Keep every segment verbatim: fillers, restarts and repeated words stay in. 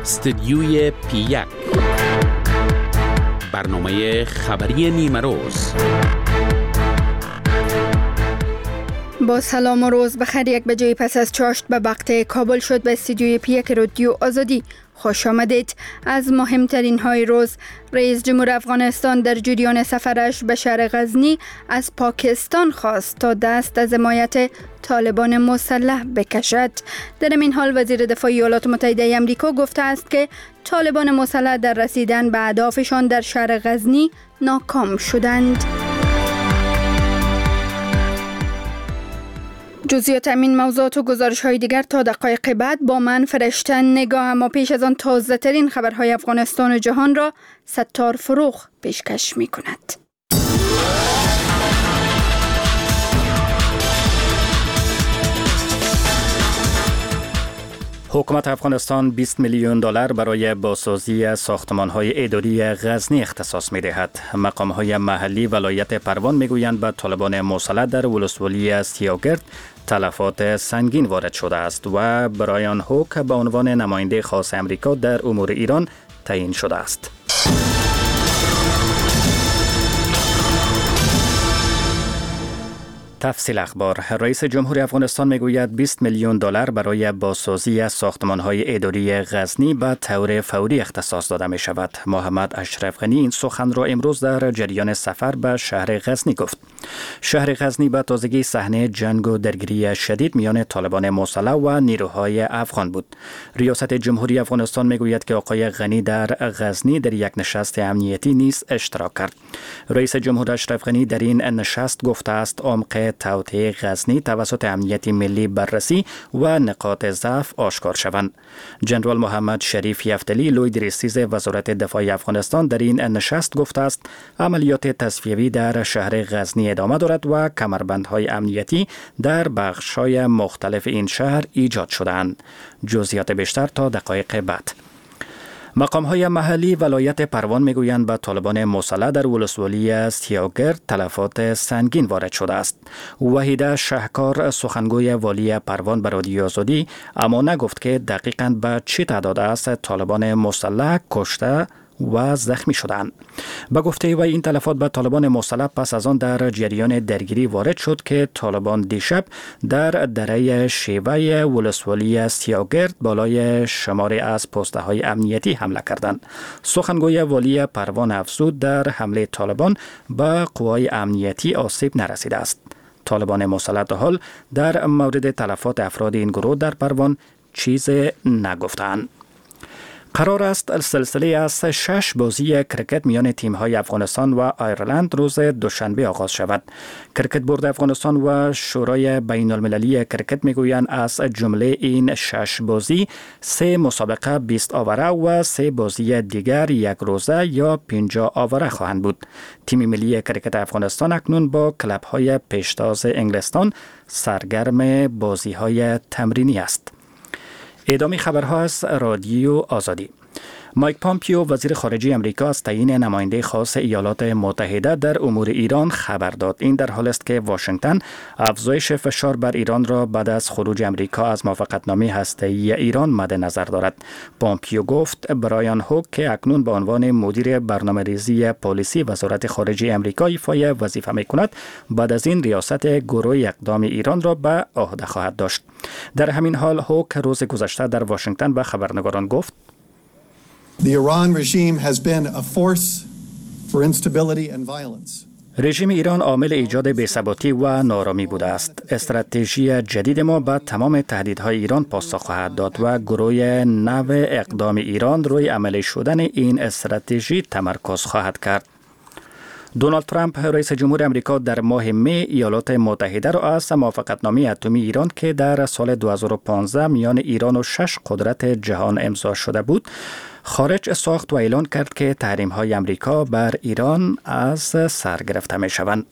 استدیوی پی یک، برنامه خبری نیمه روز. با سلام و روز بخیر. یک بجه پس از چاشت به وقت کابل شد به استودیوی پی یک رادیو آزادی خوش آمدید. از مهمترین های روز: رئیس جمهور افغانستان در جریان سفرش به شهر غزنی از پاکستان خواست تا دست از حمایت طالبان مسلح بکشد. در این حال وزیر دفاع ایالات متحده آمریکا گفته است که طالبان مسلح در رسیدن به اهدافشان در شهر غزنی ناکام شدند. جزئیات این موضوعات و گزارش های دیگر تا دقایق بعد با من فرشته نگاه. اما پیش از آن تازه ترین خبرهای افغانستان و جهان را ستار فروغ پیشکش می کند. حکومت افغانستان بیست میلیون دلار برای بازسازی ساختمان‌های اداری غزنی اختصاص می‌دهد. مقام‌های محلی ولایت پروان می‌گویند به طالبان مسلح در ولسوالی سیاگرد تلفات سنگین وارد شده است و برایان هوک به عنوان نماینده خاص امریکا در امور ایران تعیین شده است. تفصیل اخبار: رئیس جمهور افغانستان میگوید بیست میلیون دلار برای بازسازی ساختمان‌های اداری غزنی به طور فوری اختصاص داده می شود. محمد اشرف غنی این سخن را امروز در جریان سفر به شهر غزنی گفت. شهر غزنی به تازگی صحنه جنگ و درگیری شدید میان طالبان مسلح و نیروهای افغان بود. ریاست جمهوری افغانستان میگوید که آقای غنی در غزنی در یک نشست امنیتی نیز اشتراک کرد. رئیس جمهور اشرف غنی در این نشست گفته است عمق توطئه غزنی توسط امنیت ملی بررسی و نقاط ضعف آشکار شوند. جنرال محمد شریف یفتلی لوی رئیس وزارت دفاع افغانستان در این نشست گفته است عملیات تصفیوی در شهر غزنی ادامه دارد و کمربندهای امنیتی در بخش‌های مختلف این شهر ایجاد شده‌اند. جزئیات بیشتر تا دقایق بعد. مقام‌های محلی ولایت پروان میگویند به طالبان مسلح در ولسوالی سیاگرد تلفات سنگین وارد شده است. وحیده شهکار سخنگوی والی پروان به رادیو آزادی اما نگفت که دقیقاً به چه تعداد است طالبان مسلح کشته و زخمی شدند. به گفته و این تلفات به طالبان مسلح پس از آن در جریان درگیری وارد شد که طالبان دیشب در دره شیوه ولسوالی سیاگرد بالای شماری از پسته های امنیتی حمله کردند. سخنگوی والی پروان افزود در حمله طالبان به قوای امنیتی آسیب نرسیده است. طالبان مسلح تا حال در مورد تلفات افراد این گروه در پروان چیز نگفتند. قرار است سلسله از شش بازی کرکت میان تیم‌های افغانستان و آیرلند روز دوشنبه آغاز شود. کرکت بورد افغانستان و شورای بین المللی کرکت میگویند از جمله این شش بازی سه مسابقه بیست آوره و سه بازی دیگر یک روزه یا پنجاه آوره خواهند بود. تیم ملی کرکت افغانستان اکنون با کلب‌های پیشتاز انگلستان سرگرم بازی‌های تمرینی است. ادامه خبرها از رادیو آزادی. مایک پامپیو وزیر خارجه امریکا از تعیین نماینده خاص ایالات متحده در امور ایران خبر داد. این در حالی است که واشنگتن افزایش فشار بر ایران را بعد از خروج امریکا از موافقتنامه هسته‌ای ایران مد نظر دارد. پامپیو گفت برایان هوک که اکنون به عنوان مدیر برنامه‌ریزی پالیسی وزارت خارجه امریکا ایفای وظیفه می‌کند، بعد از این ریاست گروه اقدام ایران را به عهده خواهد داشت. در همین حال هوک روز گذشته در واشنگتن به خبرنگاران گفت The Iran regime has been a force for instability and violence. رژیم ایران عامل ایجاد بی‌ثباتی و نارامی بوده است. استراتژی جدید ما به تمام تهدیدهای ایران پاسخ خواهد داد و گروه نو اقدام ایران روی عملی شدن این استراتژی تمرکز خواهد کرد. دونالد ترامپ رئیس جمهور امریکا در ماه می ایالات متحده را از موافقتنامه اتمی ایران که در سال دو هزار و پانزده میان ایران و شش قدرت جهان امضا شده بود خارج ساخت و اعلان کرد که تحریم‌های امریکا بر ایران از سر گرفته می‌شوند.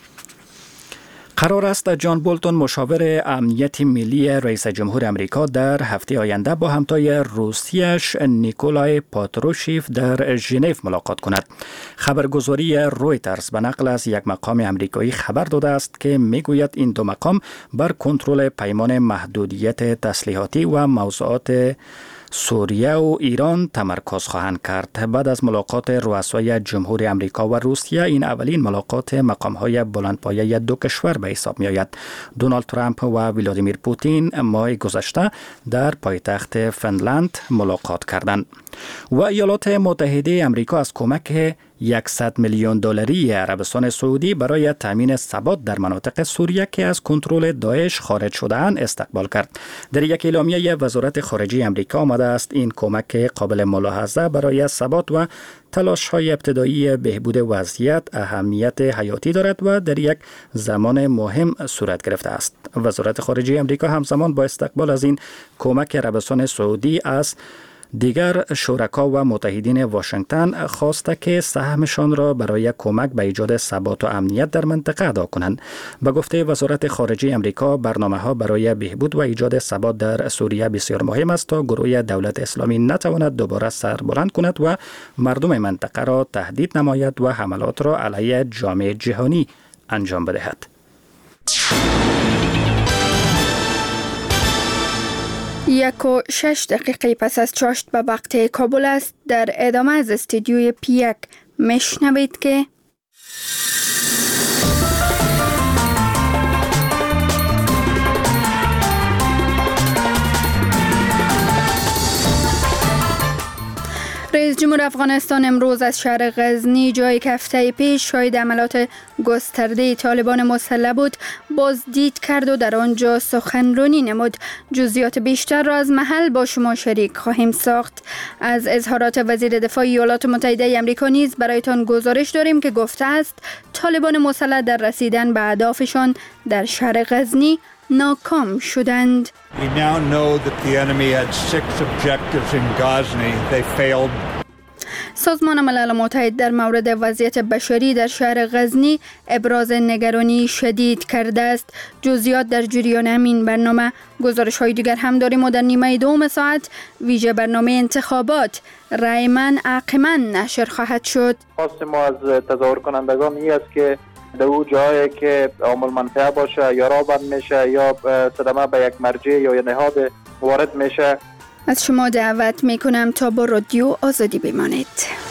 قرار است جان بولتون مشاور امنیت ملی رئیس جمهور امریکا در هفته آینده با همتای روسیش نیکولای پاتروشیف در ژنو ملاقات کند. خبرگزاری رویترز به نقل از یک مقام امریکایی خبر داده است که میگوید این دو مقام بر کنترل پیمان محدودیت تسلیحاتی و موضوعات سوریه و ایران تمرکز خواهند کرد. بعد از ملاقات رؤسای جمهوری امریکا و روسیه، این اولین ملاقات مقام‌های بلندپایه دو کشور به حساب می‌آید. دونالد ترامپ و ولادیمیر پوتین ماه گذشته در پایتخت فنلند ملاقات کردند. و ایالات متحده امریکا از کمک صد میلیون دلاری عربستان سعودی برای تامین ثبات در مناطق سوریه که از کنترل داعش خارج شده‌اند استقبال کرد. در یک اعلامیه وزارت خارجه امریکا آمده است این کمک قابل ملاحظه برای ثبات و تلاش‌های ابتدایی بهبود وضعیت اهمیت حیاتی دارد و در یک زمان مهم صورت گرفته است. وزارت خارجه امریکا همزمان با استقبال از این کمک عربستان سعودی از دیگر شرکا و متحدین واشنگتن خواسته که سهمشان را برای کمک به ایجاد ثبات و امنیت در منطقه ادا کنند. به گفته وزارت خارجه امریکا، برنامه‌ها برای بهبود و ایجاد ثبات در سوریه بسیار مهم است تا گروه دولت اسلامی نتواند دوباره سر بلند کند و مردم منطقه را تهدید نماید و حملات را علیه جامعه جهانی انجام بدهد. یک و شش دقیقه پس از چاشت به وقت کابل است. در ادامه از استودیوی پیک میشنوید که رئیس جمهور افغانستان امروز از شهر غزنی، جایی که هفته پیش شاهد عملات گسترده طالبان مسلح بود، بازدید کرد و در آنجا سخنرانی نمود. جزئیات بیشتر را از محل با شما شریک خواهیم ساخت. از اظهارات وزیر دفاع ایالات متحده آمریکا نیز برایتان گزارش داریم که گفته است طالبان مسلح در رسیدن به اهدافشان در شهر غزنی ناکام شدند. We now know that the enemy had six objectives in Ghazni. They failed. سازمان ملل متحد در مورد وضعیت بشری در شهر غزنی ابراز نگرانی شدید کرده است. جزئیات در جریان همین برنامه. گزارش های دیگر هم داریم و در نیمه دوم ساعت ویژه برنامه انتخابات رای من حق من نشر خواهد شد. خواست ما از تظاهر کنندگان این است که در او جایی که عامل منفعه باشه یا راه بند میشه یا صدمه به یک مرجع یا یک نهاد وارد میشه. از شما دعوت میکنم تا با رادیو آزادی بمانید.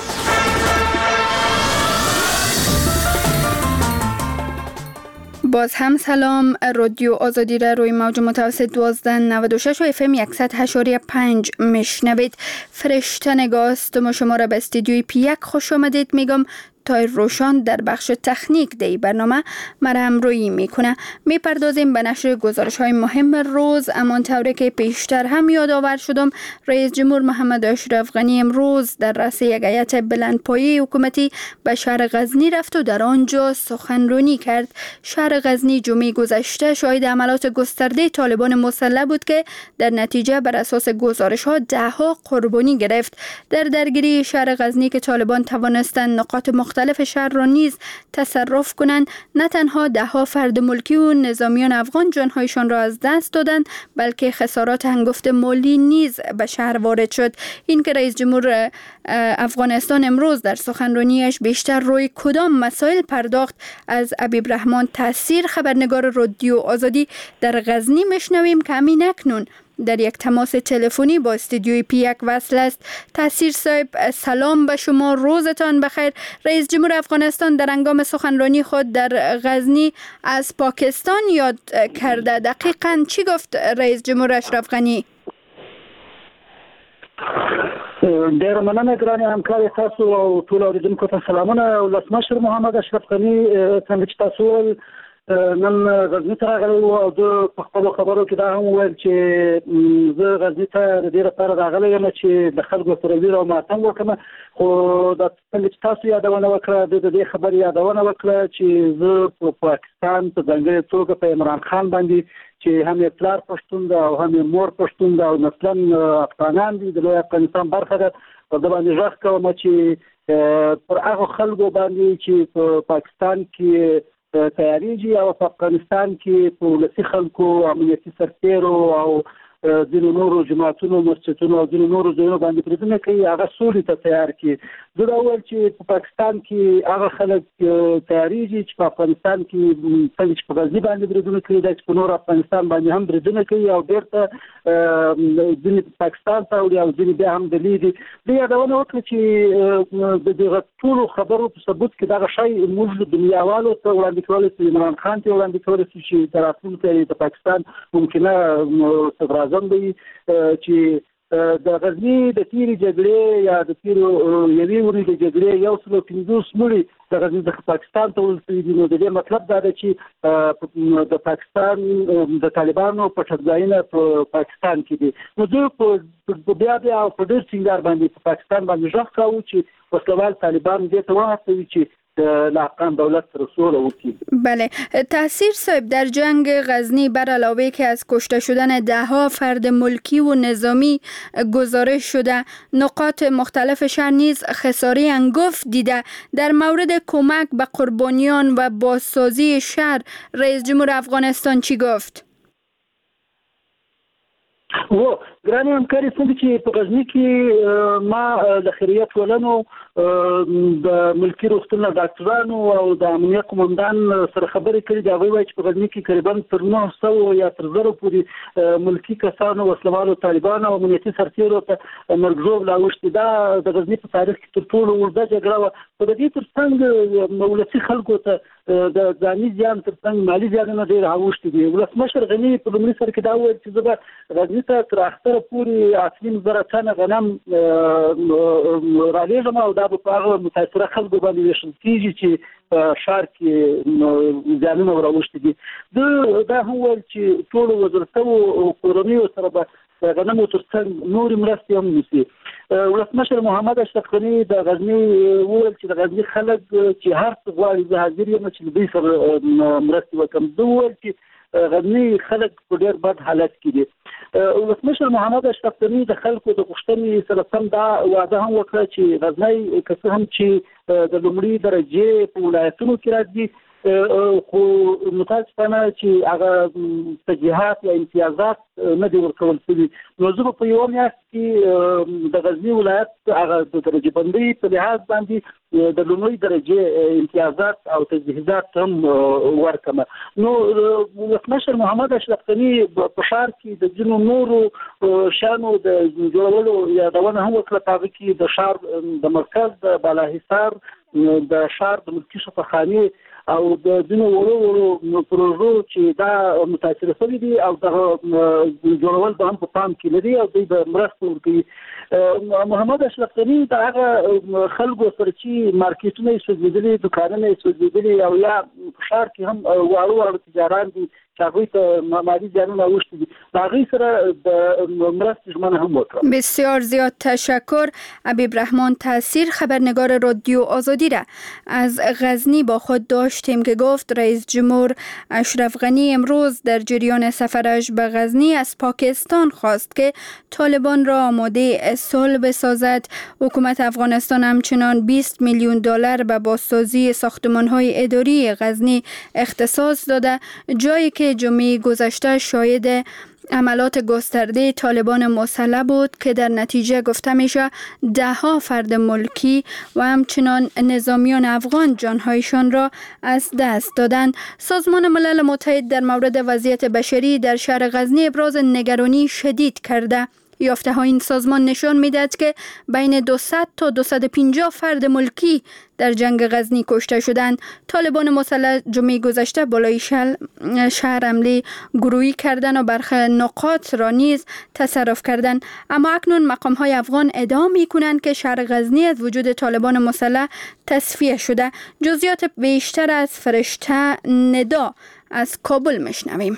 باز هم سلام. رادیو آزادی را روی موج متوسط دوازده نود و شش و اف ام صد و هشت و پنج میشنوید. فرشته نگاست ما شما را به استودیوی پیک خوش آمدید میگم. تای روشان در بخش تکنیک دی برنامه مرا همراهی میکنه. میپردازیم به نشر گزارش های مهم روز. امان طوری که پیشتر هم یادآور شدم، رئیس جمهور محمد اشرف غنی امروز در رأس یک هیئت بلندپایه حکومتی به شهر غزنی رفت و در آنجا سخنرانی کرد. شهر غزنی جمعه گذشته شاهد عملات گسترده طالبان مسلح بود که در نتیجه بر اساس گزارش ها ده ها قربانی گرفت. در درگیری شهر غزنی که طالبان توانستند نقاط مختلف شهر را نیز تصرف کنند، نه تنها ده ها فرد ملکی و نظامیان افغان جانهایشان را از دست دادند، بلکه خسارات هنگفت مالی نیز به شهر وارد شد. این که رئیس جمهور افغانستان امروز در سخنرانیش بیشتر روی کدام مسائل پرداخت، از حبیب رحمان تاثیر خبرنگار رادیو آزادی در غزنی میشنویم که همین اکنون در یک تماس تلفنی با استودیوی پیک وصل است. تاثیر صاحب، سلام به شما، روزتان بخیر. رئیس جمهور افغانستان در هنگام سخنرانی خود در غزنی از پاکستان یاد کرده. دقیقاً چی گفت رئیس جمهور اشرف غنی؟ ډیر مننه ګرانې همکار تاسو او ټول اوریدونکو ته سلامونه. ولسمشر محمد اشرف غني څنګه چې تاسو ول نن غزنی ته راغلی و او د په خپلو خبرو کې دا هم وویل چې زه غزني ته د دې لپاره راغلی یم چې د خلکو سره ویر او ماتم وکړم، خو دا څنګه چې تاسو یادونه وکړه د دې خبرې یادونه وکړه چې زه په پاکستان په ځانګړې توګه په عمران خان باندې چې هم یې پلار پښتون ده او هم یې مور پښتون ده او مثلا افغانان دي د لوی افغانستان برخه ده، په دې باندې غږ کوم چې پر هغه خلکو باندې چې په پاکستان کې تیاریږي او په افغانستان کې په ولسي خلکو امنیتي سرتیرو او ځینو نورو جماعتونو مسجدونو او ځینو نورو ځایونو باندې بریدونه کوي هغه سولې ته تیار کړي. زه دا وایم چې په پاکستان کې هغه خلک تیاریږي چې په افغانستان کې څنګه چې په غزني باندې بریدونه کوي دا چې په نور افغانستان باندې هم بریدونه کوي او بیرته ځینې پاکستان ته وړي او ځینې بیا هم دلې دي. دوی یادونه وکړه چې د دغه ټولو خبرو په ثبوت کې دغه شی موږ دنیاوالو ته وړاندې کولی شو، عمران خان ته وړاندې کولی شو چې د راتلونکي د پاکستان ممکنه صدر اعظم دی چې د غزني د تیرې جګړې یا د تیرو یوې ورځې د جګړې یو سل او پنځوس مړي د غزني د پاکستان ته وړل شوي دي. نو د دې مطلب دا دی چې د پاکستان د طالبانو پټکځایونه په پاکستان کې دي. نو دوی په بیا بیا په ډېر ټینګار باندې په پاکستان باندې غږ کاوه چې وسلوال طالبان دې ته وهڅوي چې لاقان دولت رسول وکی. بله، تاثیر صاحب در جنگ غزنی بر علاوه که از کشته شدن ده ها فرد ملکی و نظامی گزارش شده، نقاط مختلف شهر نیز خساره انگفت دیده. در مورد کمک به قربانیان و بازسازی شهر رئیس جمهور افغانستان چی گفت؟ و ګرانې همکاري څنګه چې په غزني کې ما د خیریت ټولنو د ملکي روغتون ډاکټرانو او د امنیت قومندان سره خبرې کړې دي. هغوی وایي چې په غزني کې تقریبا تر نهه سوه یا تر زرو پورې ملکي کسانو وسلوالو طالبانو او امنیتي سرتېرو ته مرګ ژوبله اوښتې. دا د غزني په تاریخ کې تر ټولو اوږده جګړه وه. خو د دې تر څنګ ولسي خلکو ته د ځاني زیان تر څنګ مالي زیانونه ډېر اوښتي دي. ولسمشر غني په لومړي سر کې دا وویل چې زه به غزني ته تر اختره پورې اته زره ټنه غنم رالېږم او دا به په هغه متاثره خلکو باندې ویشل کېږي چې په ښار کې زیانونه ور اوښتي دي. ده دا هم وویل چې ټولو وژل شوو کورنیو سره به د غنمو تر څنګ نورې مرستې هم نیسي. ولسمشر محمد اشرف غني د غزني وویل چې د غزني خلک چې هر څه غواړي زه حاضر یم چې له دوی سره مرستې وکړم. ده وویل چې غزني خلک په ډېر بد حالت کې دي. ولسمشر محمد اشرف غني د خلکو د غوښتنې سره سم دا وعده هم وکړه چې غزني که څه هم چې د لومړي درجې په ولایتونو کې راځي خو متاسفانه چې هغه تجهیزات یا امتیازات نه دي ورکول شوي. نو زه به په یوه میاشت کې د غزني ولایت هغه د درجې بندۍ په لحاظ باندې د لومړۍ درجې امتیازات او تجهیزات هم ورکړم. نو ولسمشر محمد اشرف غني په ښار کې د ځینو نورو شیانو د جوړولو یادونه هم وکړه. په هغه کې د ښار د مرکز د بالاحصار، د ښار د ملکي شفاخانې او د ځینو وړو وړو پروژو چې دا متاثره شوي دي او دغه جوړول به هم په پام کې لري او دوی به مرسته ورکوي. محمد اشرف غني د هغه خلکو سره چې مارکیټونه یې سوځېدلي، دوکانونه یې سوځېدلي او یا په ښار کې هم واړه واړه تجاران دي چې هغوی ته مالي زیانونه اوښتي دي، د هغوی سره د مرستې ژمنه هم وکړه. بسیار زیاد تشکر. حبیب رحمان تاثیر، خبرنگار رادیو آزادی را از غزنی با خود داشتیم که گفت رئیس جمهور اشرف غنی امروز در جریان سفرش به غزنی از پاکستان خواست که طالبان را آماده صلح بسازد. حکومت افغانستان همچنان بیست میلیون دلار به بازسازی ساختمان‌های اداری غزنی اختصاص داده، جایی که جمعه گذشته شاهد عملات گسترده طالبان مسلح بود که در نتیجه گفته میشه ده ها فرد ملکی و همچنان نظامیان افغان جانهایشان را از دست دادند. سازمان ملل متحد در مورد وضعیت بشری در شهر غزنی ابراز نگرانی شدید کرده. یافته ها این سازمان نشان میدهد که بین دویست تا دویست و پنجاه فرد ملکی در جنگ غزنی کشته شدند. طالبان مسلح جمعه گذشته بالای شهر حمله گروهی کردن و برخی نقاط را نیز تصرف کردند. اما اکنون مقام های افغان ادعا می کنند که شهر غزنی از وجود طالبان مسلح تصفیه شده. جزئیات بیشتر از فرشته ندا از کابل میشنویم.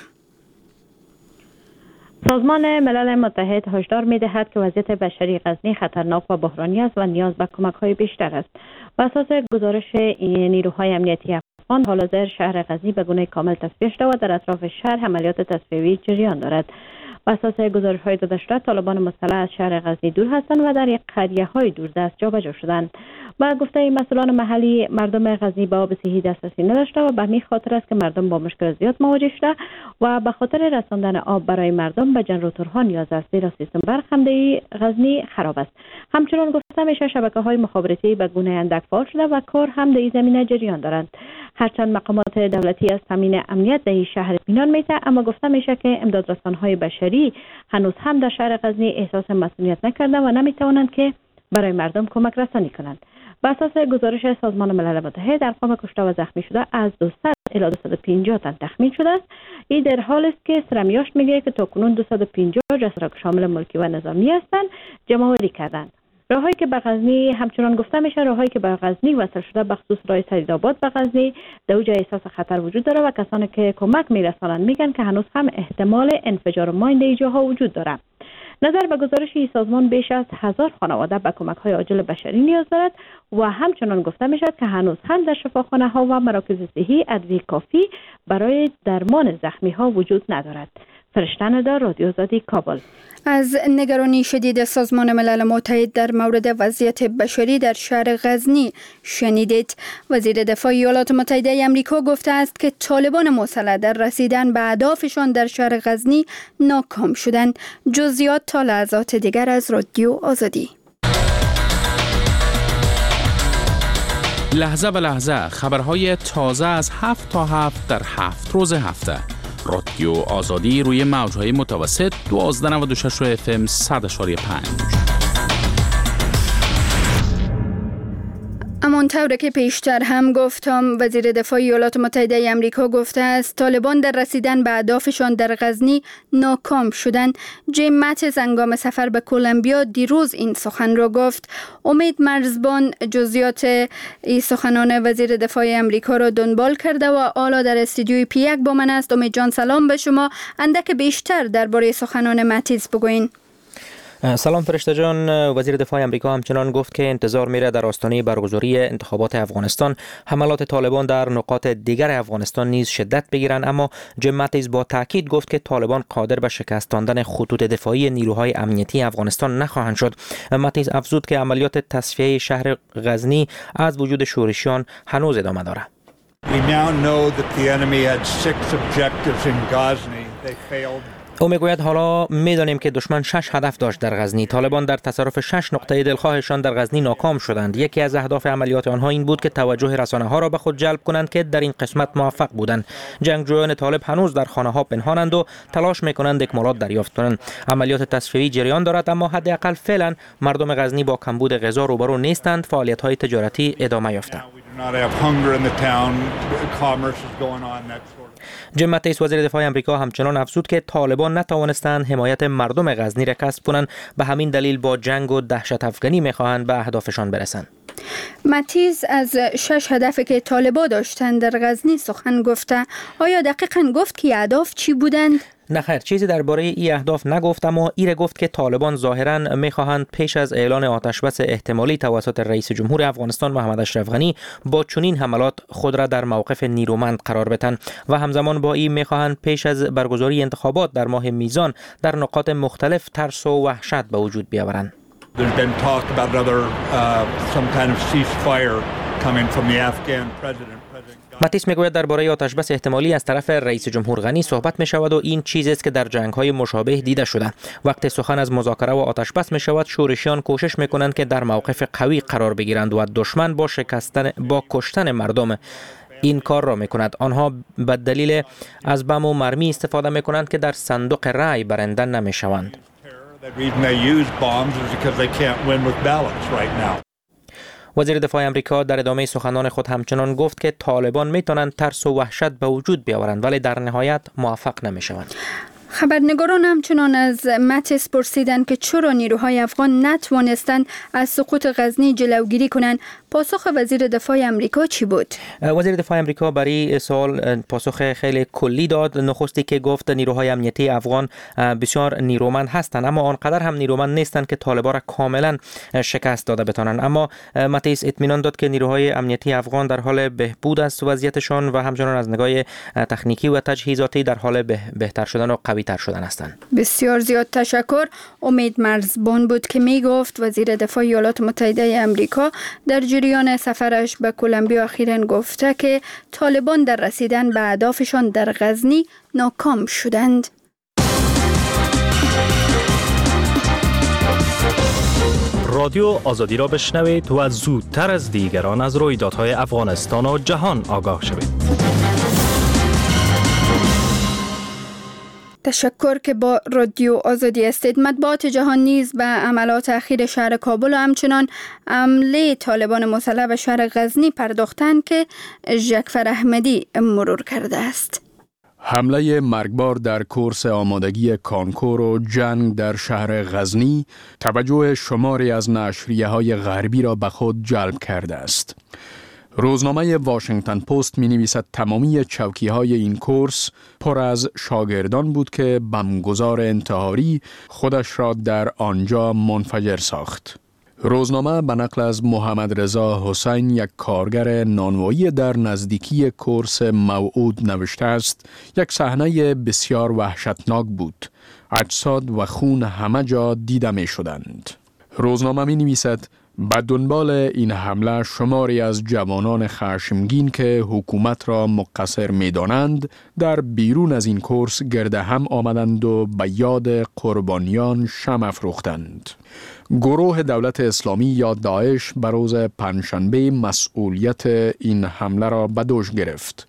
سازمان ملل متحد هشدار می‌دهد که وضعیت بشری غزنی خطرناک و بحرانی است و نیاز به کمک‌های بیشتر است. بر اساس گزارش نیروهای امنیتی افغان، حال حاضر شهر غزنی به گونه کامل تصفیه شده و در اطراف شهر عملیات تصفیه‌ای جریان دارد. بر اساس گزارش‌های داده شده، طالبان مسلح از شهر غزنی دور هستند و در یک قریه‌های دوردست جابجا شدند. و گفته مسئولان محلی مردم غزنی به آب صحی دسترسی نداشته و به همین خاطر است که مردم با مشکل زیاد مواجه شده و به خاطر رساندن آب برای مردم به ژنراتورها نیاز است، زیرا سیستم برق همدهی غزنی خراب است. همچنان گفته میشه شبکه‌های مخابراتی به گونه اندک فعال شده و کار هم در این زمینه جریان دارند. هرچند مقامات دولتی از تامین امنیت در شهر اطمینان میده، اما گفته میشه که امدادرسان‌های بشری هنوز هم در شهر غزنی احساس مسئولیت نکرده و نمیتوانند که برای مردم کمک رسانی کنند. بر اساس گزارش سازمان ملل متحد ارقام کشته و زخمی شده از دویست الی دویست و پنجاه تن تخمین شده است. این در حالی است که سرمیاش میگه که تاکنون دویست و پنجاه جسد که شامل ملکی و نظامی هستند جمع‌آوری کردند. راههایی که به غزنی همچنان گفته میشه راههایی که به غزنی وصل شده به خصوص راه سعیدآباد به غزنی در اوج احساس خطر وجود داره و کسانی که کمک میرسانند میگن که هنوز هم احتمال انفجار ماین در اینجاها وجود داره. نظر به گزارش این سازمان بیش از هزار خانواده به کمک‌های عاجل بشری نیاز دارد و همچنان گفته میشد که هنوز هم در شفاخانه‌ها و مراکز صحی ادویه کافی برای درمان زخمی‌ها وجود ندارد. فرشته ندار، رادیو آزادی، کابل. از نگرانی شدید سازمان ملل متحد در مورد وضعیت بشری در شهر غزنی شنیدید. وزیر دفاع ایالات متحده آمریکا گفته است که طالبان مسلح در رسیدن به اهدافشان در شهر غزنی ناکام شدند. جزئیات تا لحظات دیگر از رادیو آزادی. لحظه به لحظه خبرهای تازه از هفت تا هفت در هفت روز هفته. رادیو آزادی روی موجهای متوسط دوازده و نود و شش اف ام صد و پنج. همانطور که پیشتر هم گفتم، وزیر دفاع ایالات متحده آمریکا گفته است طالبان در رسیدن به اهدافشان در غزنی ناکام شدند. جیم ماتیس هنگام سفر به کلمبیا دیروز این سخن را گفت. امید مرزبان جزئیات این سخنان وزیر دفاع آمریکا را دنبال کرده و حالا در استودیوی پی یک با من است. امید جان، سلام به شما. اندک بیشتر درباره سخنان ماتیس بگوین. سلام فرشته جان. وزیر دفاع آمریکا همچنان گفت که انتظار میره در آستانه برگزاری انتخابات افغانستان حملات طالبان در نقاط دیگر افغانستان نیز شدت بگیرند، اما جیم ماتیس با تاکید گفت که طالبان قادر به شکستاندن خطوط دفاعی نیروهای امنیتی افغانستان نخواهند شد. ماتیس افزود که عملیات تصفیه شهر غزنی از وجود شورشیان هنوز ادامه دارد. We now know that the enemy had six objectives in Ghazni. They failed. او میگوید حالا میدانیم که دشمن شش هدف داشت در غزنی. طالبان در تصرف شش نقطه دلخواهشان در غزنی ناکام شدند. یکی از اهداف عملیات آنها این بود که توجه رسانه ها را به خود جلب کنند که در این قسمت موفق بودند. جنگجویان طالب هنوز در خانه ها پنهانند و تلاش میکنند اکمالات دریافت کنند. عملیات تصفیه‌ای جریان دارد، اما حداقل فعلا مردم غزنی با کمبود غذا روبرو نیستند. فعالیت های تجارتی ادامه یافته. جیم ماتیس وزیر دفاع آمریکا همچنان افزود که طالبان نتوانستند حمایت مردم غزنی را کسب کنند، به همین دلیل با جنگ و دهشت افکنی میخواهند به اهدافشان برسند. ماتیس از شش هدفی که طالبان داشتند در غزنی سخن گفته. آیا دقیقاً گفت که اهداف چی بودند؟ نه خیر، چیزی درباره این اهداف نگفت، اما ایره گفت که طالبان ظاهراً میخواهند پیش از اعلان آتشبس احتمالی توسط رئیس جمهور افغانستان محمد اشرف غنی با چنین حملات خود را در موقف نیرومند قرار بدهند و همزمان با این میخواهند پیش از برگزاری انتخابات در ماه میزان در نقاط مختلف ترس و وحشت به وجود بیاورند. There's been talk about another uh, some kind of ceasefire coming from the Afghan president. ماتیس میگوید درباره آتشبس احتمالی از طرف رئیس جمهور غنی صحبت می شود و این چیزی است که در جنگ‌های مشابه دیده شده. وقتی سخن از مذاکره و آتشبس می شود، شورشیان کوشش می کنند که در موقف قوی قرار بگیرند و دشمن با شکستن با کشتن مردم این کار را می کند. آنها به دلیل از بم و مرمی استفاده می کنند که در صندوق رای برنده نمی شوند. وزیر دفاع آمریکا در ادامه سخنان خود همچنان گفت که طالبان میتونند ترس و وحشت به وجود بیاورند ولی در نهایت موفق نمیشوند. خبرنگاران همچنان از ماتیس پرسیدند که چرا نیروهای افغان نتوانستند از سقوط غزنی جلوگیری کنند. پاسخ وزیر دفاع آمریکا چی بود؟ وزیر دفاع آمریکا برای سوال پاسخ خیلی کلی داد. نخستی که گفت نیروهای امنیتی افغان بسیار نیرومند هستند، اما آنقدر هم نیرومند نیستند که طالبان را کاملا شکست داده بتوانند. اما ماتیس اطمینان داد که نیروهای امنیتی افغان در حال بهبود است وضعیتشان و همچنان از نگاه تکنیکی و تجهیزاتی در حال بهتر شدن و قوی تر شدن هستند. بسیار زیاد تشکر. امید مرزبان بود که می گفت وزیر دفاع ایالات متحده آمریکا در جریان سفرش به کلمبیا اخیراً گفته که طالبان در رسیدن به اهدافشان در غزنی ناکام شدند. رادیو آزادی را بشنوید و زودتر از دیگران از رویدادهای افغانستان و جهان آگاه شوید. تشکر که با رادیو آزادی هستید. مطبوعات جهان نیز به عملات اخیر شهر کابل و همچنان حمله طالبان مسلح به شهر غزنی پرداختند که جعفر احمدی مرور کرده است. حمله مرگبار در کورس آمادگی کانکور و جنگ در شهر غزنی توجه شماری از نشریه‌های غربی را به خود جلب کرده است. روزنامه واشنگتن پست می نویسد تمامی چوکی‌های این کورس پر از شاگردان بود که بمبگذار انتحاری خودش را در آنجا منفجر ساخت. روزنامه به نقل از محمد رضا حسین، یک کارگر نانوایی در نزدیکی کورس موعود نوشته است: یک صحنه بسیار وحشتناک بود. اجساد و خون همه جا دیده می شدند. روزنامه می نویسد به دنبال این حمله شماری از جوانان خشمگین که حکومت را مقصر می دانند در بیرون از این کورس گرد هم آمدند و به یاد قربانیان شمع افروختند. گروه دولت اسلامی یا داعش به روز پنجشنبه مسئولیت این حمله را به دوش گرفت.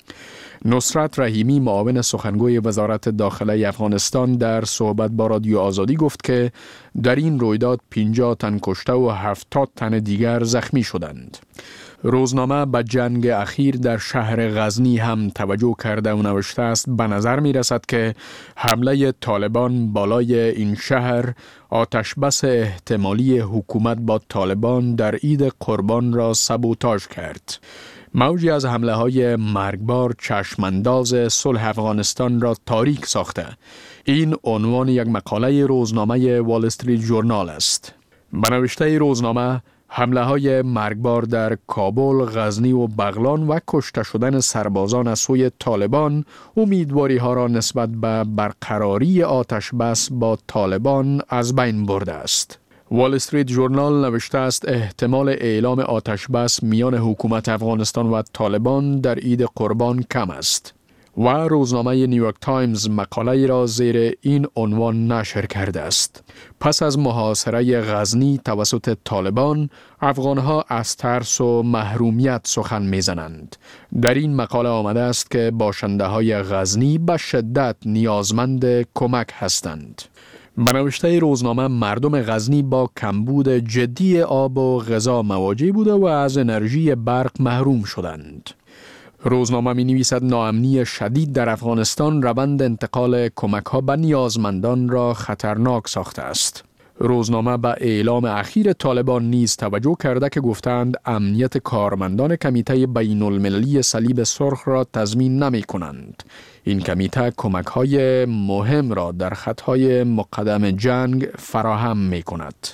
نصرت رحیمی، معاون سخنگوی وزارت داخله افغانستان، در صحبت با رادیو آزادی گفت که در این رویداد پنجاه تن کشته و هفتاد تن دیگر زخمی شدند. روزنامه به جنگ اخیر در شهر غزنی هم توجه کرده و نوشته است: به نظر می رسد که حمله طالبان بالای این شهر آتش بس احتمالی حکومت با طالبان در عید قربان را سبوتاژ کرد. موجی از حمله های مرگبار چشمانداز صلح افغانستان را تاریک ساخته. این عنوان یک مقاله روزنامه وال استریت ژورنال است. به نوشته روزنامه، حمله های مرگبار در کابل، غزنی و بغلان و کشته شدن سربازان از سوی طالبان امیدواری ها را نسبت به برقراری آتش بس با طالبان از بین برده است. وال استریت ژورنال نوشته است احتمال اعلام آتش بس میان حکومت افغانستان و طالبان در عید قربان کم است. و روزنامه نیویورک تایمز مقاله را زیر این عنوان نشر کرده است: پس از محاصره غزنی توسط طالبان، افغانها از ترس و محرومیت سخن میزنند. در این مقاله آمده است که باشنده های غزنی به شدت نیازمند کمک هستند. به نوشته روزنامه، مردم غزنی با کمبود جدی آب و غذا مواجه بوده و از انرژی برق محروم شدند. روزنامه می نویسد ناامنی شدید در افغانستان روند انتقال کمک ها به نیازمندان را خطرناک ساخته است. روزنامه به اعلام اخیر طالبان نیز توجه کرده که گفتند امنیت کارمندان کمیته بین المللی صلیب سرخ را تضمین نمی کنند. این کمیته کمک های مهم را در خطهای مقدم جنگ فراهم می کند.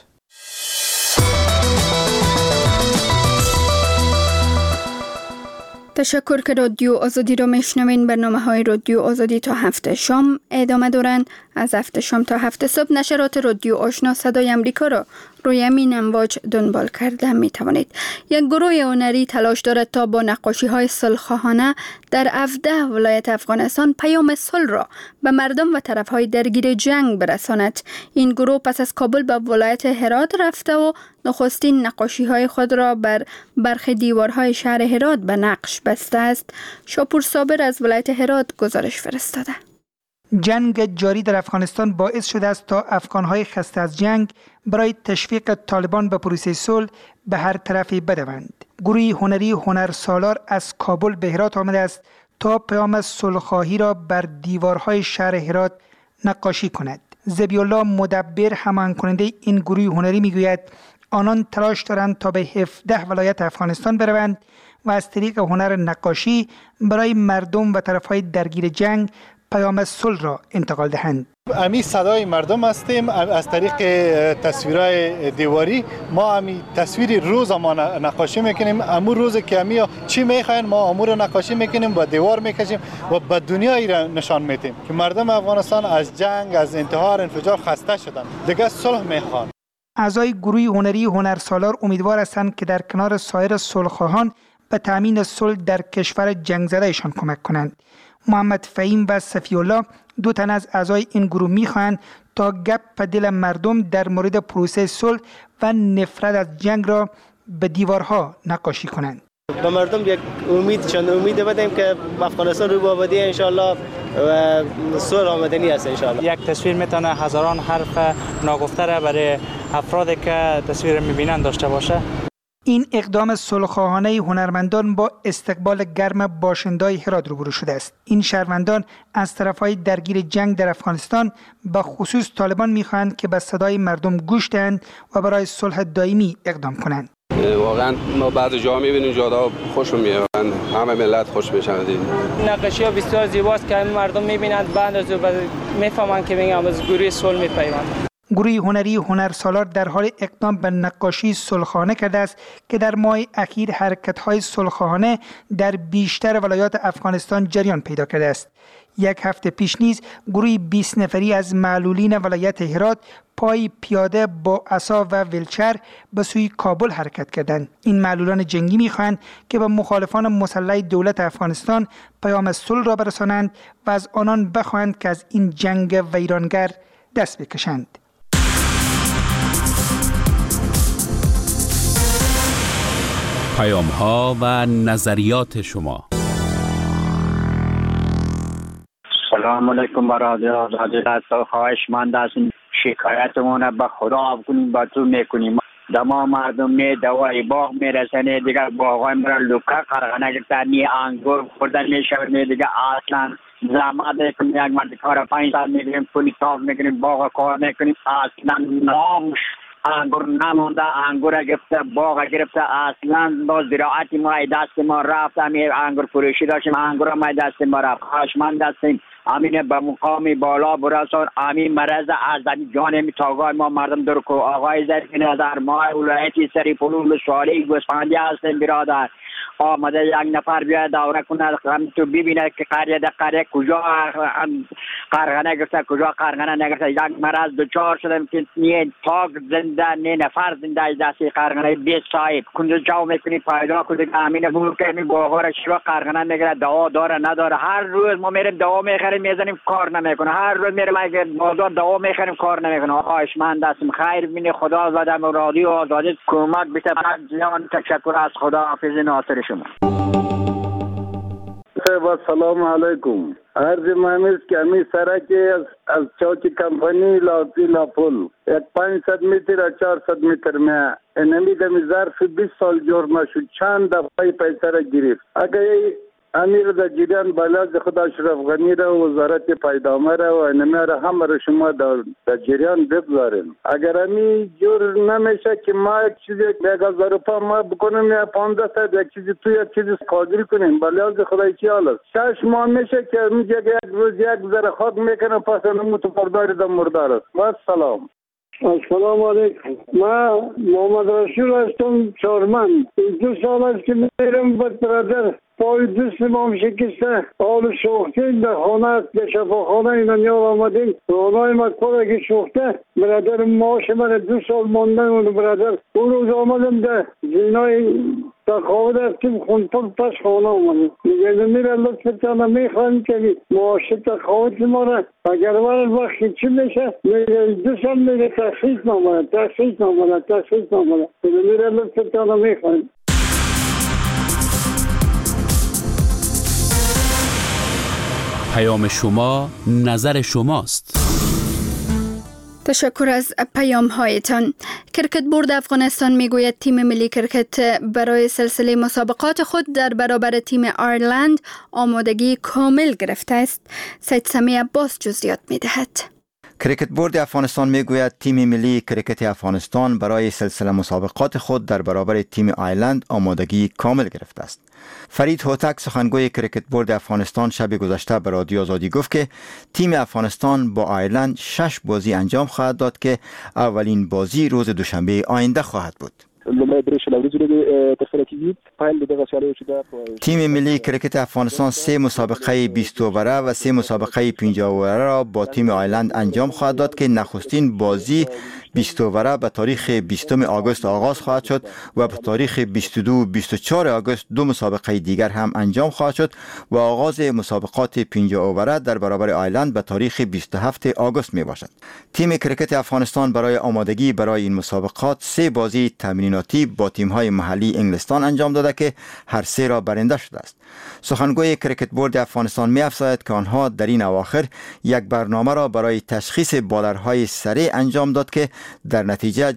تشکر که رادیو آزادی را میشنوین. برنامه های رادیو آزادی تا هفته شام ادامه دارند. از هفته شام تا هفته صبح نشرات رادیو آشنا صدای امریکا را روی همین امواج دنبال کرده می توانید. یک گروه هنری تلاش دارد تا با نقاشی های صلح‌خواهانه در هفده ولایت افغانستان پیام صلح را به مردم و طرف های درگیر جنگ برساند. این گروه پس از کابل به ولایت هرات رفته و نخستین نقاشی های خود را بر برخی دیوارهای شهر هرات به نقش بسته است. شاپور صابر از ولایت هرات گزارش فرستاده. جنگ جاری در افغانستان باعث شده است تا افغانهای خسته از جنگ برای تشویق طالبان به پروسه صلح به هر طرفی بدوند. گروهی هنری هنرسالار از کابل به هرات آمده است تا پیام صلح‌خواهی را بر دیوارهای شهر هرات نقاشی کند. ذبیح‌الله مدبر همان کننده این گروه هنری میگوید آنان تلاش دارند تا به هفده ولایت افغانستان بروند و از طریق هنر نقاشی برای مردم و طرفهای درگیر جنگ پیام صلح را انتقال دهند. امی صدای مردم هستیم. از طریق تصویرهای دیواری ما امی تصویر روز ما نقاشی میکنیم. امور روز که امی چی میخواین ما امور نقاشی میکنیم و دیوار میکشیم و به دنیایی را نشان میدیم که مردم افغانستان از جنگ، از انتحار، انفجار خسته شدن، دیگه صلح میخوان. اعضای گروه هنری هنرسالار امیدوار هستند که در کنار سایر صلح‌خواهان به تامین صلح در کشور جنگ زدهشان کمک کنند. محمد فهیم و صفی الله دو تن از اعضای این گروه می‌خواهند تا گپ به دل مردم در مورد پروسه صلح و نفرت از جنگ را به دیوارها نقاشی کنند. به مردم یک امید چند امید بدیم که افغانستان رو به آبادی ان شاءالله و صلح آمدنی است ان شاءالله. یک تصویر میتونه هزاران حرف ناگفته را برای افرادی که تصویر میبینن داشته باشه. این اقدام صلح‌خواهانه هنرمندان با استقبال گرم باشنده‌های هرات روبرو شده است. این شهروندان از طرف‌های درگیر جنگ در افغانستان به خصوص طالبان می‌خواهند که به صدای مردم گوش دهند و برای صلح دائمی اقدام کنند. واقعا ما بعض جا می‌بینیم جاها خوش میاد، همه ملت خوش میشن. نقاشی‌ها بسیار زیباست که مردم می‌بینند بعد از می‌فهمند که میگم از گروه صلح می‌پیوندند. گروه هنری هنرسالار در حال اقدام به نقاشی صلح‌خواهانه کرده است که در ماه اخیر حرکت‌های صلح‌خواهانه در بیشتر ولایات افغانستان جریان پیدا کرده است. یک هفته پیش نیز گروه بیست نفری از معلولین ولایت هرات پای پیاده با عصا و ویلچر به سوی کابل حرکت کردند. این معلولان جنگی می‌خواهند که به مخالفان مسلح دولت افغانستان پیام صلح را برسانند و از آنان بخواهند که از این جنگ ویرانگر دست بکشند. پیام ها و نظریات شما. سلام علیکم برادر آزادی. خواهشمند هستیم شکایتمون به خدا کنیم، با تو میکنیم. دما مردم می دوای باغ میرسنه دیگه باغای مرا لوکا قرغنه گرفته نی انگور خوردن میشود دیگه اصلا زحمت کنیم. یک مرد کار پنج سال میگیریم پولی صاف میکنیم باغ کار میکنیم اصلا نامش انگور نمونده. انگور گرفته باغ گرفته اصلا با زراعتی ما دست ما رفت. همین انگور فروشی داشتیم انگور ما دست ما رفت. خواهشمند هستیم امین به مقامی بالا برسان. امین مرض از جانب تاگاه ما مردم در کو آقای زرفی نظر ما ولایتی سری پلول سوالی گوسفندی هستیم برادر. آمده یک نفر بیاد دوره کنه هم تو ببینه که قریه در قریه کجا قرغنه گرفته کجا قرغنه نگرفته. یک مرض دوچار شدم که نه تاگ زنده نه نفر زنده از دستی قرغنه بیست صاحب کنجا جاو میکنی پیدا کنی که امین بول که می باغار شیوا قرغنه نگره دوا داره نداره. هر روز ما میریم دوا میخریم میزنیم کار نمیکنه. هر روز میریم اگه بازار دوا میخریم کار نمیکنه. خواهشمند هستم خیر بینی خدا زدم رادیو آزادی کمک بده. جان تشکر از خدا حافظ ناصر شما. با سلام علیکم. عرض مهمیز که همی سرک از, از چوک کمپانی لاپی لاپول یک پانصد متر و چهارصد متر می اینمی دمی ظرف بیست سال جور نشد. چند دفعه پیسه را گرفت. اگر امیر در جریان بلاز خدا اشرف غنی را وزارت پیدامه را و اینمی را همه را شما در جریان بگذارین. اگر همی جور نمیشه که ما یک چیزی یک هزار روپا ما بکنیم یا پانزده ساعت یک چیزی تو یک چیزی قادری کنیم بلاز خدای چی حال است. شش ماه میشه که میگه یک روز یک ذره خاک میکنه پس نمو تو پرداری در مردار است. و سلام. السلام علیکم. ما محمد رسول هستم چارمن. دو سال است که میرم به برادر پای دست ما شکسته حال شوخته در خانه در شفاخانه اینا نیار آمدیم رانای ما کارگی شوخته برادر ماش من دو سال ماندن اون برادر اون روز آمدم در زینای تقاوه رفتیم خونپل پس خانه آمدیم میگه میره لطفتانه میخواهیم که ماش تقاوت ما را اگر ورد وقتی چی میشه میگه دو سال میگه تخصیص نامده تخصیص نامده تخصیص نامده میره لطفتانه میخواهیم. پیام شما نظر شماست. تشکر از پیام هایتان. کرکت بورد افغانستان میگوید تیم ملی کرکت برای سلسله مسابقات خود در برابر تیم آیرلند آمادگی کامل گرفته است. سید سمی عباس جزئیات میدهد. کرکت بورد افغانستان میگوید تیم ملی کرکت افغانستان برای سلسله مسابقات خود در برابر تیم آیرلند آمادگی کامل گرفته است. فرید هوتک سخنگوی کرکت بورد افغانستان شب گذشته به رادیو آزادی گفت که تیم افغانستان با آیرلند شش بازی انجام خواهد داد که اولین بازی روز دوشنبه آینده خواهد بود. تیم ملی کرکت افغانستان سه مسابقه بیست اووره و سه مسابقه پنجاه اووره را با تیم آیرلند انجام خواهد داد که نخستین بازی بیست اووره به تاریخ بیستم آگوست آغاز خواهد شد و به تاریخ بیست و دو و بیست و چهار آگوست دو مسابقه دیگر هم انجام خواهد شد و آغاز مسابقات پنجاه اووره در برابر آیلند به تاریخ بیست و هفتم آگوست می باشد. تیم کرکت افغانستان برای آمادگی برای این مسابقات سه بازی تمریناتی با تیم‌های محلی انگلستان انجام داده که هر سه را برنده شده است. سخنگوی کرکت بورد افغانستان می افزاید که آنها در این اواخر یک برنامه را برای تشخیص بالرهای سریع انجام داد که در نتیجه